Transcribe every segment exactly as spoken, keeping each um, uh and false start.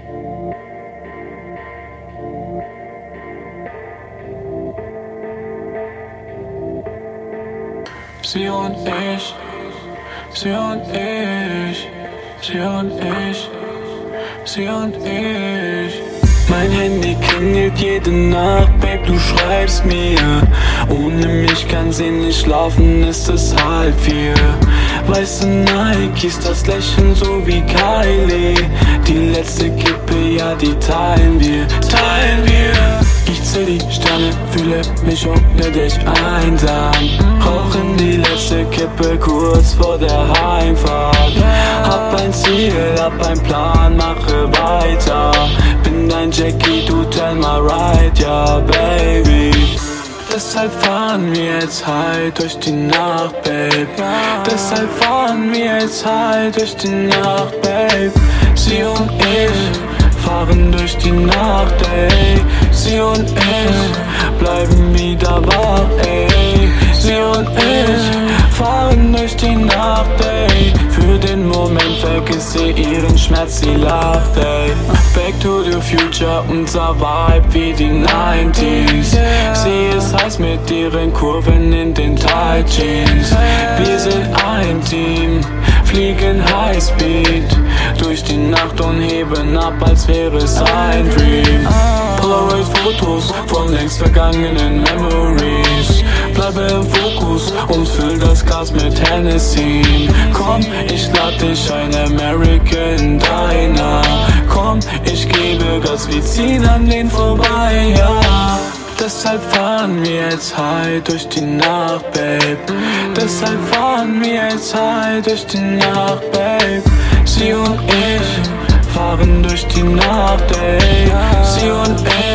Sie und ich, sie und ich, sie und ich, sie und ich. Mein Handy klingelt jede Nacht, Babe, du schreibst mir. Ohne mich kann sie nicht schlafen, ist es halb vier. Weiße Nikes, das Lächeln so wie Kylie. Die letzte Kippe, ja, die teilen wir, teilen wir. Ich zähl die Sterne, fühle mich ohne dich einsam. Rauchen die letzte Kippe kurz vor der Heimfahrt. Hab ein Ziel, hab ein Plan, mache weiter. Bin dein Jackie, du tell my right, ja, baby. Deshalb fahren wir jetzt high durch die Nacht, babe. Deshalb fahren wir jetzt high durch die Nacht, babe. Sie und ich fahren durch die Nacht, ey. Sie und ich bleiben wieder wach, ey. Sie und ich fahren durch die Nacht, ey. Für den Moment vergisst sie ihren Schmerz, sie lacht, ey. Back to the future, unser Vibe wie die neunziger. Sie ist heiß mit ihren Kurven in den Tight Jeans. Wir sind ein Team, fliegen Highspeed durch die Nacht und heben ab, als wäre es ein Dream. Polaroid-Fotos von längst vergangenen Memories. Bleibe im Fokus und füll das Glas mit Hennessy. Komm, ich lad dich ein, American Diner. Komm, ich gebe Gas, wir ziehen an den vorbei, ja. Deshalb fahren wir jetzt high durch die Nacht, babe. Deshalb fahren wir jetzt high durch die Nacht, babe. Sie und ich fahren durch die Nacht, ey. Sie und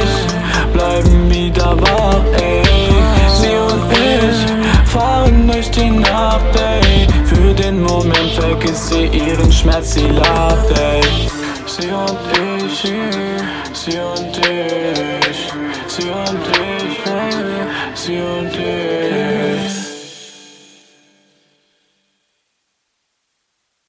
ich bleiben wieder wach, ey. Sie und ich fahren durch die Nacht, ey. Für den Moment vergisst sie ihren Schmerz, sie lacht, ey. Sie und ich, sie und ich, sie und ich, sie und ich.